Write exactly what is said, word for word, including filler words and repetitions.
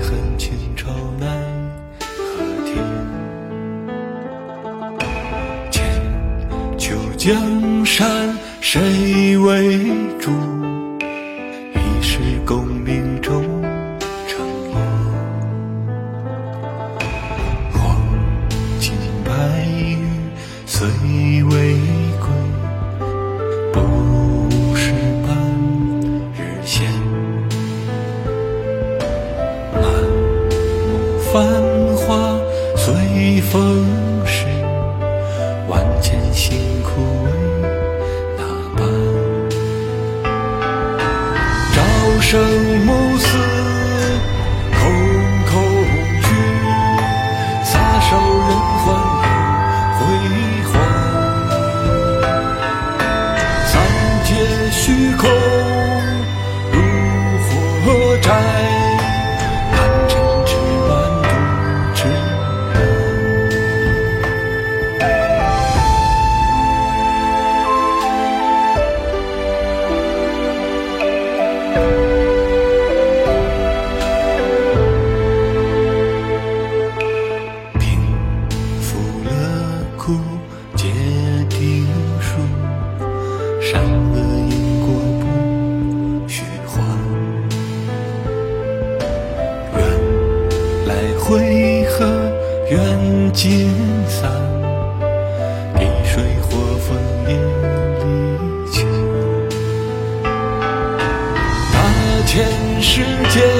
恨情仇奈何天。千秋江山谁为主？一世功名终成烟。黄金白玉虽为贵，不是半日闲。满目繁华随风逝，万千辛苦为哪般？朝生暮死空空虚，撒手人寰有辉煌。三界虚空如火柴，贪嗔痴慢独知平复了苦皆定数，善恶因果不虚幻。缘来会合缘尽散，地水火风也离去。大千世界